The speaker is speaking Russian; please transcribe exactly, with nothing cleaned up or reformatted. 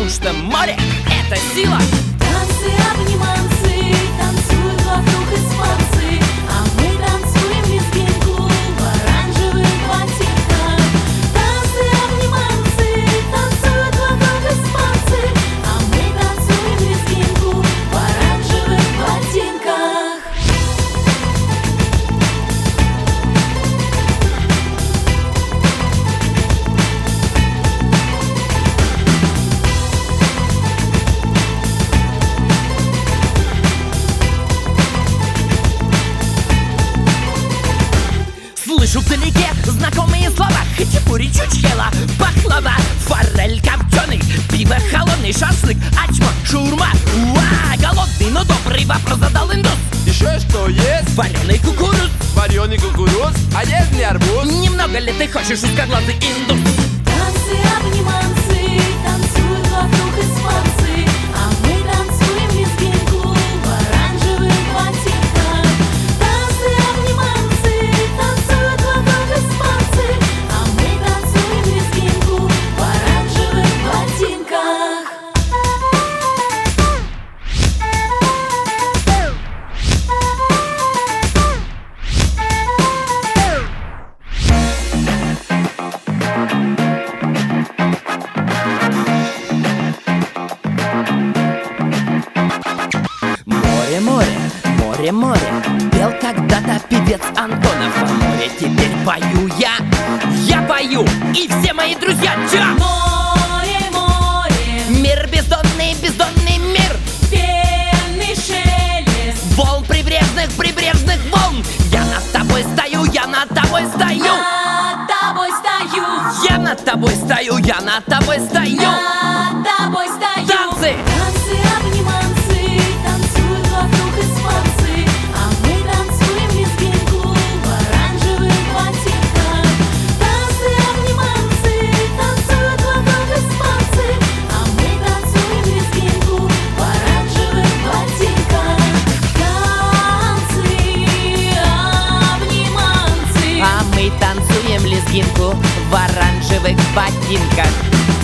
потому что море — это сила. Танцы, обниманцы, танцуют вокруг испанцы, а мы танцуем лезгинку в оранжевых ботинках. Танцы, обниманцы, танцуют вокруг испанцы, а мы танцуем лезгинку в оранжевых ботинках. Слышу вдалеке знакомые слова: хачапури, чучхела, баклава, форель копченый, пиво холодный, шашлык, ачма, шаурма. Уа, голодный, но добрый вопрос задал индус. Еще что есть? Вареный кукуруз. Вареный кукуруз, а если арбуз? Немного ли ты хочешь, узкоглазый индус? Танцы, обниманцы, танцуют вокруг испанцы, а мы танцуем лезгинку в оранжевых ботинках. Танцы, обниманцы, танцуют вокруг испанцы, а мы танцуем лезгинку в оранжевых ботинках. Море, море, море, море, пел когда-то певец Антонов. По море теперь пою я, я пою, и все мои друзья. Ча! Море, море, Мир бездонный, бездонный мир, пенный шелест. волн прибрежных, прибрежных волн. Я над тобой стою, я над тобой стою. Над тобой стою, Я над тобой стою, я над тобой стою. над тобой стою. Танцы! Танцы, обниманцы, танцуют вокруг испанцы, а мы танцуем лезгинку в оранжевых ботинках. Танцы, обниманцы, танцуют вокруг испанцы, а мы танцуем лезгинку в оранжевых ботинках. Танцы, обниманцы. А мы танцуем лезгинку в оранжевых ботинках.